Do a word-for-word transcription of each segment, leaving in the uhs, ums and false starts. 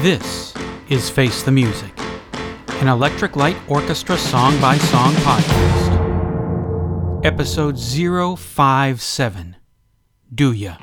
This is Face the Music, an Electric Light Orchestra song-by-song podcast. Episode zero five seven, Do Ya?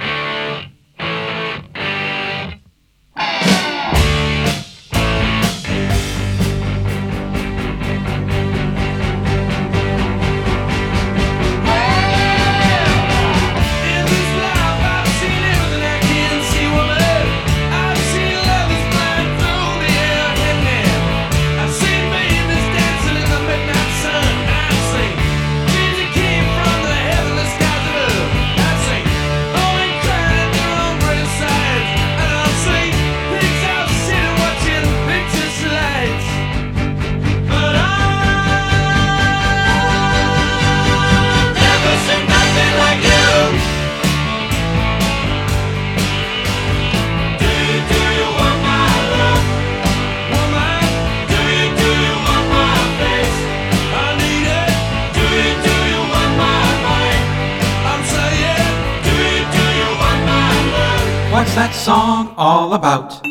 What's that song all about?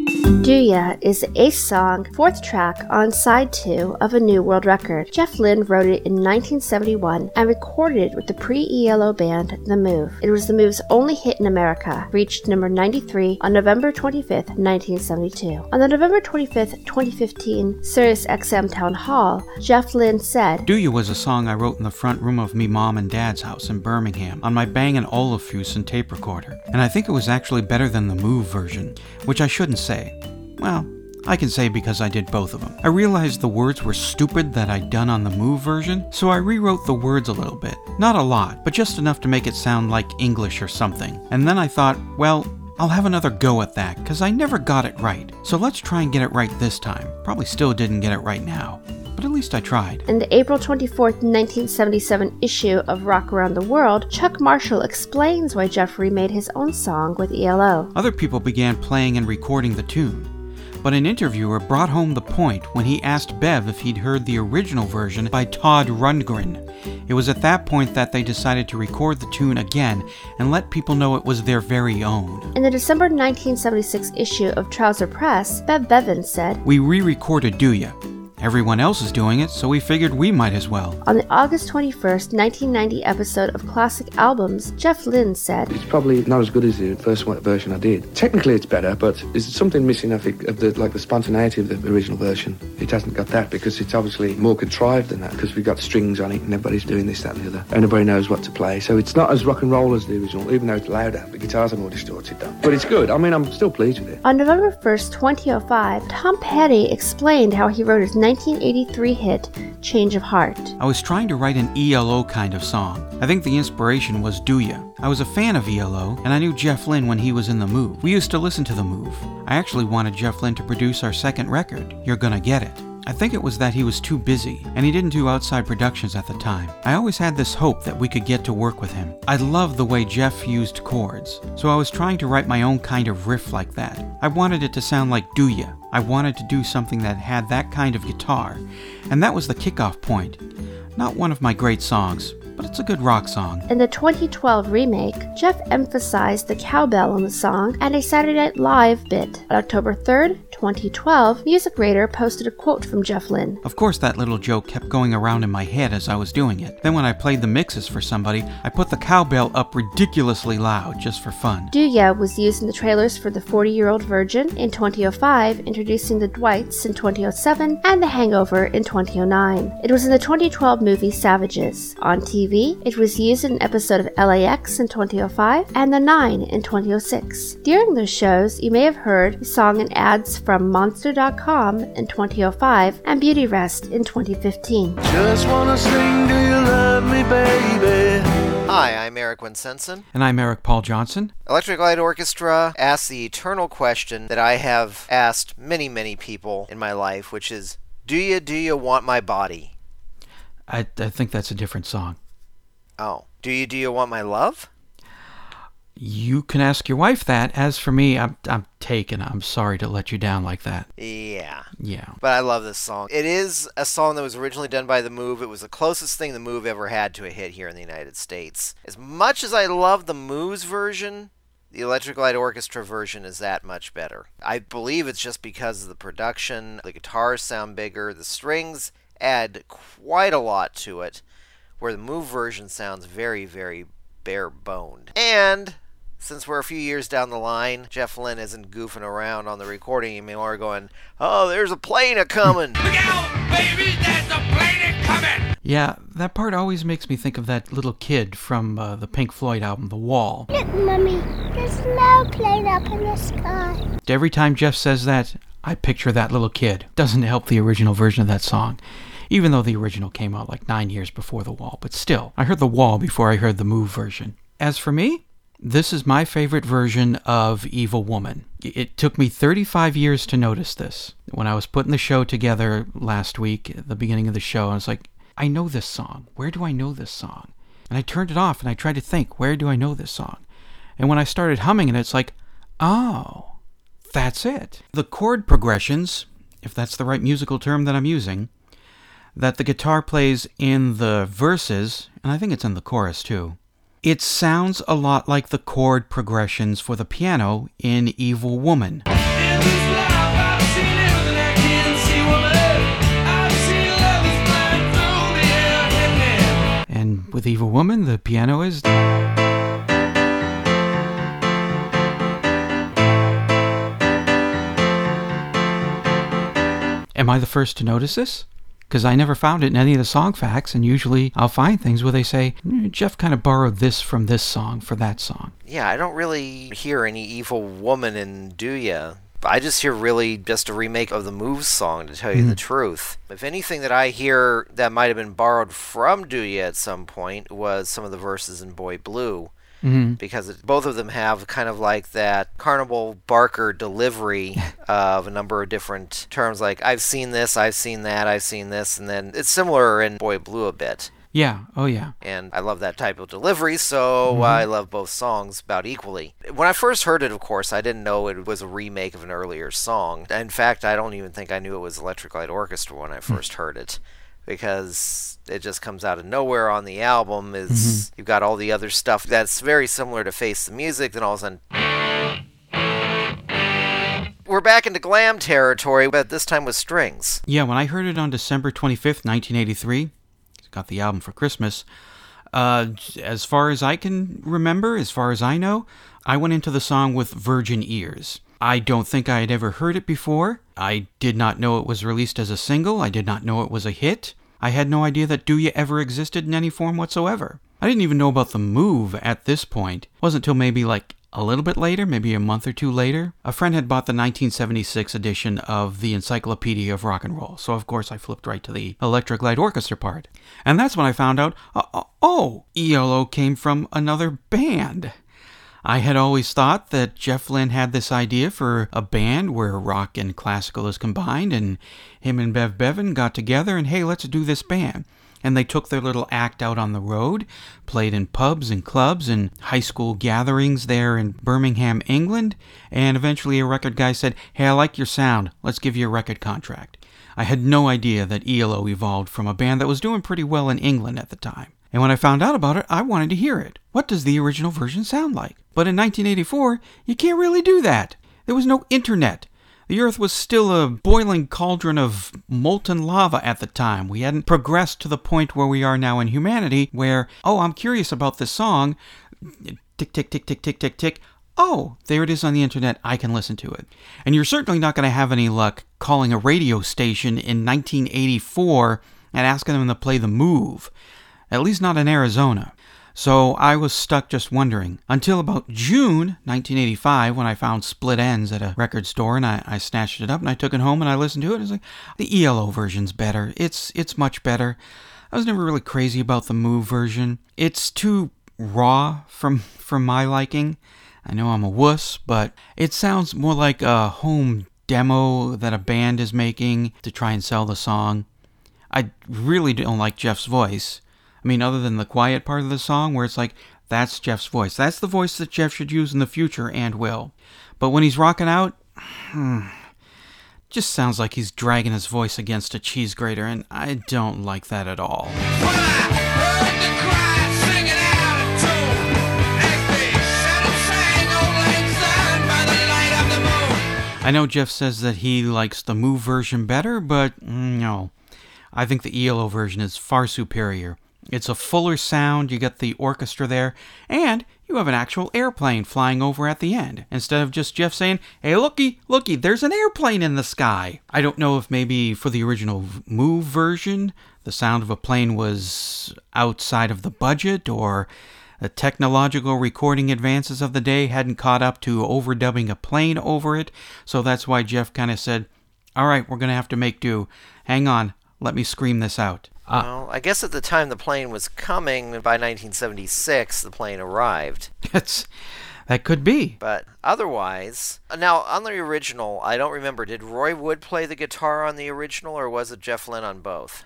Do Ya is the eighth song, fourth track on side two of A New World Record. Jeff Lynne wrote it in nineteen seventy-one and recorded it with the pre-E L O band The Move. It was The Move's only hit in America, reached number ninety-three on November twenty-fifth, nineteen seventy-two. On the November twenty-fifth, twenty fifteen Sirius X M Town Hall, Jeff Lynne said, Do Ya was a song I wrote in the front room of me mom and dad's house in Birmingham on my Bang and Olufsen tape recorder, and I think it was actually better than the Move version, which I shouldn't say. Well, I can say because I did both of them. I realized the words were stupid that I'd done on the Move version, so I rewrote the words a little bit. Not a lot, but just enough to make it sound like English or something. And then I thought, well, I'll have another go at that, because I never got it right. So let's try and get it right this time. Probably still didn't get it right now, but at least I tried. In the April twenty-fourth, nineteen seventy-seven issue of Rock Around the World, Chuck Marshall explains why Jeff remade his own song with E L O. Other people began playing and recording the tune, but an interviewer brought home the point when he asked Bev if he'd heard the original version by Todd Rundgren. It was at that point that they decided to record the tune again and let people know it was their very own. In the December nineteen seventy-six issue of Trouser Press, Bev Bevan said, We re-recorded Do Ya. Everyone else is doing it, so we figured we might as well. On the August twenty-first, nineteen ninety episode of Classic Albums, Jeff Lynne said, It's probably not as good as the first one, version I did. Technically it's better, but there's something missing, I think, of the, like the spontaneity of the original version. It hasn't got that because it's obviously more contrived than that because we've got strings on it and everybody's doing this, that and the other. And everybody knows what to play. So it's not as rock and roll as the original, even though it's louder. The guitars are more distorted though. But it's good. I mean, I'm still pleased with it. On November first, twenty oh five, Tom Petty explained how he wrote his nineteen eighty-three hit, Change of Heart. I was trying to write an E L O kind of song. I think the inspiration was Do Ya. I was a fan of E L O, and I knew Jeff Lynne when he was in The Move. We used to listen to The Move. I actually wanted Jeff Lynne to produce our second record, You're Gonna Get It. I think it was that he was too busy, and he didn't do outside productions at the time. I always had this hope that we could get to work with him. I loved the way Jeff used chords, so I was trying to write my own kind of riff like that. I wanted it to sound like Do Ya. I wanted to do something that had that kind of guitar, and that was the kickoff point. Not one of my great songs, but it's a good rock song. In the twenty twelve remake, Jeff emphasized the cowbell in the song and a Saturday Night Live bit. On October third, twenty twelve, Music Radar posted a quote from Jeff Lynne. Of course that little joke kept going around in my head as I was doing it. Then when I played the mixes for somebody, I put the cowbell up ridiculously loud just for fun. Do Ya was used in the trailers for The forty-Year-Old Virgin in twenty oh five, introducing the Dwights in twenty oh seven, and The Hangover in twenty oh nine. It was in the twenty twelve movie Savages. On T V, it was used in an episode of L A X in twenty oh five and The Nine in twenty oh six. During those shows, you may have heard the song in ads from Monster dot com in twenty oh five and Beauty Rest in twenty fifteen. Just wanna sing, do you love me, baby? Hi, I'm Eric Winsenson. And I'm Eric Paul Johnson. Electric Light Orchestra asks the eternal question that I have asked many, many people in my life, which is, do you, do you want my body? I, I think that's a different song. Oh. Do you, do you want my love? You can ask your wife that. As for me, I'm I'm taken. I'm sorry to let you down like that. Yeah. Yeah. But I love this song. It is a song that was originally done by The Move. It was the closest thing The Move ever had to a hit here in the United States. As much as I love The Move's version, the Electric Light Orchestra version is that much better. I believe it's just because of the production, the guitars sound bigger, the strings add quite a lot to it, where the Move version sounds very, very bare-boned. And since we're a few years down the line, Jeff Lynne isn't goofing around on the recording anymore going, oh, there's a plane a-coming. Look out, baby, there's a plane a-coming. Yeah, that part always makes me think of that little kid from uh, the Pink Floyd album, The Wall. Look, Mummy, there's no plane up in the sky. Every time Jeff says that, I picture that little kid. Doesn't help the original version of that song. Even though the original came out like nine years before The Wall. But still, I heard The Wall before I heard the Move version. As for me, this is my favorite version of Evil Woman. It took me thirty-five years to notice this. When I was putting the show together last week, at the beginning of the show, I was like, I know this song. Where do I know this song? And I turned it off and I tried to think, where do I know this song? And when I started humming it, it's like, oh, that's it. The chord progressions, if that's the right musical term that I'm using, that the guitar plays in the verses, and I think it's in the chorus too, it sounds a lot like the chord progressions for the piano in Evil Woman. And with Evil Woman, the piano is... Am I the first to notice this? Because I never found it in any of the song facts, and usually I'll find things where they say, mm, Jeff kind of borrowed this from this song for that song. Yeah, I don't really hear any Evil Woman in Do Ya. I just hear really just a remake of the Move song, to tell you mm-hmm. the truth. If anything that I hear that might have been borrowed from Do Ya at some point was some of the verses in Boy Blue. Mm-hmm. Because it, both of them have kind of like that Carnival Barker delivery of a number of different terms, like I've seen this, I've seen that, I've seen this, and then it's similar in Boy Blue a bit. Yeah, oh yeah. And I love that type of delivery, so mm-hmm. I love both songs about equally. When I first heard it, of course, I didn't know it was a remake of an earlier song. In fact, I don't even think I knew it was Electric Light Orchestra when I first heard it, because it just comes out of nowhere on the album. Is mm-hmm. You've got all the other stuff that's very similar to Face the Music, then all of a sudden we're back into glam territory, but this time with strings. Yeah, when I heard it on December twenty-fifth, nineteen eighty-three, got the album for Christmas, uh, as far as I can remember, as far as I know, I went into the song with virgin ears. I don't think I had ever heard it before. I did not know it was released as a single. I did not know it was a hit. I had no idea that Do Ya ever existed in any form whatsoever. I didn't even know about the Move at this point. It wasn't until maybe like a little bit later, maybe a month or two later. A friend had bought the nineteen seventy-six edition of the Encyclopedia of Rock and Roll, so of course I flipped right to the Electric Light Orchestra part. And that's when I found out, uh, oh, E L O came from another band. I had always thought that Jeff Lynne had this idea for a band where rock and classical is combined, and him and Bev Bevan got together and, hey, let's do this band. And they took their little act out on the road, played in pubs and clubs and high school gatherings there in Birmingham, England, and eventually a record guy said, hey, I like your sound, let's give you a record contract. I had no idea that E L O evolved from a band that was doing pretty well in England at the time. And when I found out about it, I wanted to hear it. What does the original version sound like? But in nineteen eighty-four, you can't really do that. There was no internet. The Earth was still a boiling cauldron of molten lava at the time. We hadn't progressed to the point where we are now in humanity, where, oh, I'm curious about this song. Tick, tick, tick, tick, tick, tick, tick. Oh, there it is on the internet. I can listen to it. And you're certainly not going to have any luck calling a radio station in nineteen eighty-four and asking them to play The Move. At least not in Arizona. So I was stuck just wondering. Until about June nineteen eighty-five, when I found Split Enz at a record store, and I, I snatched it up and I took it home and I listened to it. I was like, the E L O version's better. It's it's much better. I was never really crazy about the Move version. It's too raw from, from my liking. I know I'm a wuss, but it sounds more like a home demo that a band is making to try and sell the song. I really don't like Jeff's voice. I mean, other than the quiet part of the song where it's like, that's Jeff's voice. That's the voice that Jeff should use in the future and will. But when he's rocking out, hmm, just sounds like he's dragging his voice against a cheese grater, and I don't like that at all. Well, I heard the cry singing out of tune. As they shut up, sang, oh, know Jeff says that he likes the Move version better, but no. I think the E L O version is far superior. It's a fuller sound, you get the orchestra there, and you have an actual airplane flying over at the end, instead of just Jeff saying, hey, looky, looky, there's an airplane in the sky. I don't know if maybe for the original Move version, the sound of a plane was outside of the budget, or the technological recording advances of the day hadn't caught up to overdubbing a plane over it, so that's why Jeff kind of said, all right, we're going to have to make do. Hang on, let me scream this out. Uh, well, I guess at the time the plane was coming, by nineteen seventy-six, the plane arrived. That's, that could be. But otherwise, now on the original, I don't remember, did Roy Wood play the guitar on the original, or was it Jeff Lynne on both?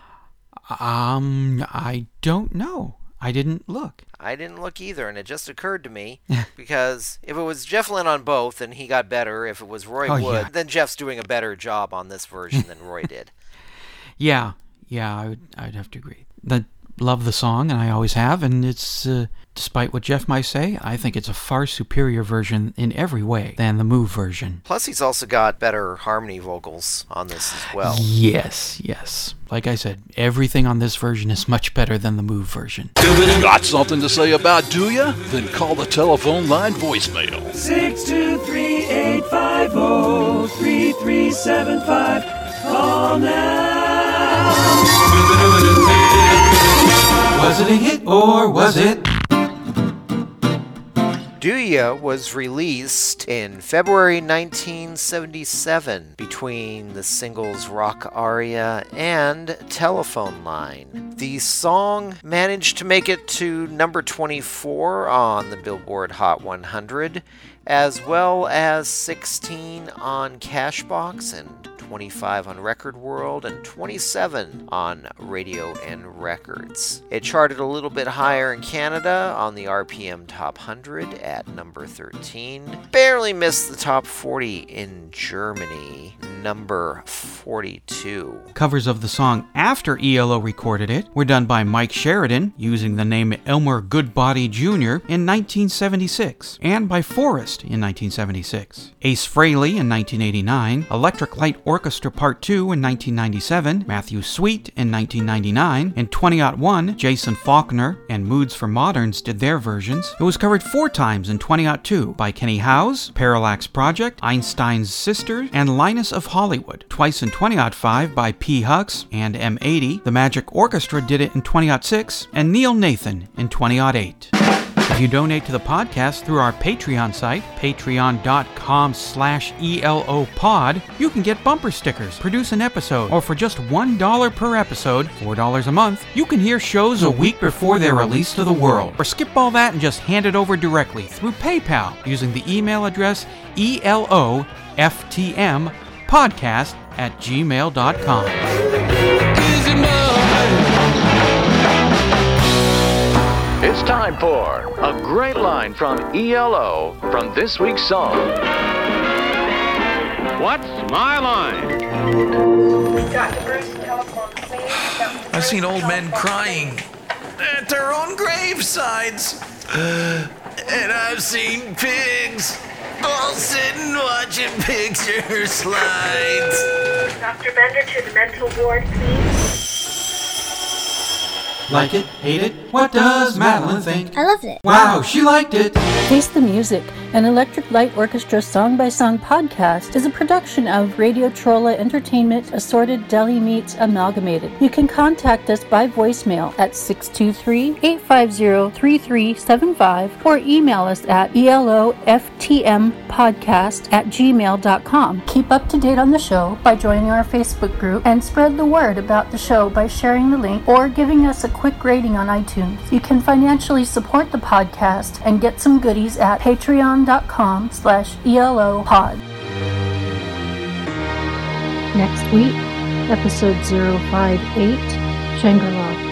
Um, I don't know. I didn't look. I didn't look either, and it just occurred to me, because if it was Jeff Lynne on both, then he got better. If it was Roy oh, Wood, yeah. then Jeff's doing a better job on this version than Roy did. Yeah. Yeah, I would, I'd have to agree. I love the song, and I always have, and it's, uh, despite what Jeff might say, I think it's a far superior version in every way than the Move version. Plus, he's also got better harmony vocals on this as well. Yes, yes. Like I said, everything on this version is much better than the Move version. Got something to say about Do Ya? Then call the telephone line voicemail. six two three, eight five zero, three three seven five. Call now. Was it a hit or was it? Do Ya was released in February nineteen seventy-seven between the singles Rock Aria and Telephone Line. The song managed to make it to number twenty-four on the Billboard Hot one hundred, as well as sixteen on Cashbox and twenty-five on Record World and twenty-seven on Radio and Records. It charted a little bit higher in Canada on the R P M Top one hundred at number thirteen. Barely missed the top forty in Germany, number forty-two. Covers of the song after E L O recorded it were done by Mike Sheridan, using the name Elmer Goodbody Junior in nineteen seventy-six, and by Forrest in nineteen seventy-six. Ace Frehley in nineteen eighty-nine, Electric Light Orchestra Part two in nineteen ninety-seven, Matthew Sweet in nineteen ninety-nine, in twenty oh one, Jason Faulkner and Moods for Moderns did their versions. It was covered four times in twenty oh two by Kenny Howes, Parallax Project, Einstein's Sisters, and Linus of Hollywood. Twice in twenty oh five by P. Hux and M eighty. The Magic Orchestra did it in twenty oh six, and Neil Nathan in twenty oh eight. If you donate to the podcast through our Patreon site, patreon.com slash ELOpod, you can get bumper stickers, produce an episode, or for just one dollar per episode, four dollars a month, you can hear shows a week before they're released to the world. Or skip all that and just hand it over directly through PayPal using the email address ELOFTM podcast at gmail dot com. It's time for a great line from E L O from this week's song. What's my line? I've seen old men crying at their own gravesides. And I've seen pigs all sitting watching picture slides. Doctor Bender to the mental ward, please. Like it? Hate it? What does Madeline think? I loved it. Wow, she liked it! Taste the Music, an Electric Light Orchestra song-by-song podcast, is a production of Radio Trolla Entertainment Assorted Deli Meats Amalgamated. You can contact us by voicemail at six two three, eight five zero, three three seven five or email us at eloftmpodcast at gmail dot com. Keep up to date on the show by joining our Facebook group and spread the word about the show by sharing the link or giving us a quick rating on iTunes. You can financially support the podcast and get some goodies at patreon.com slash elopod. Next week, episode zero five eight, Shangri-La.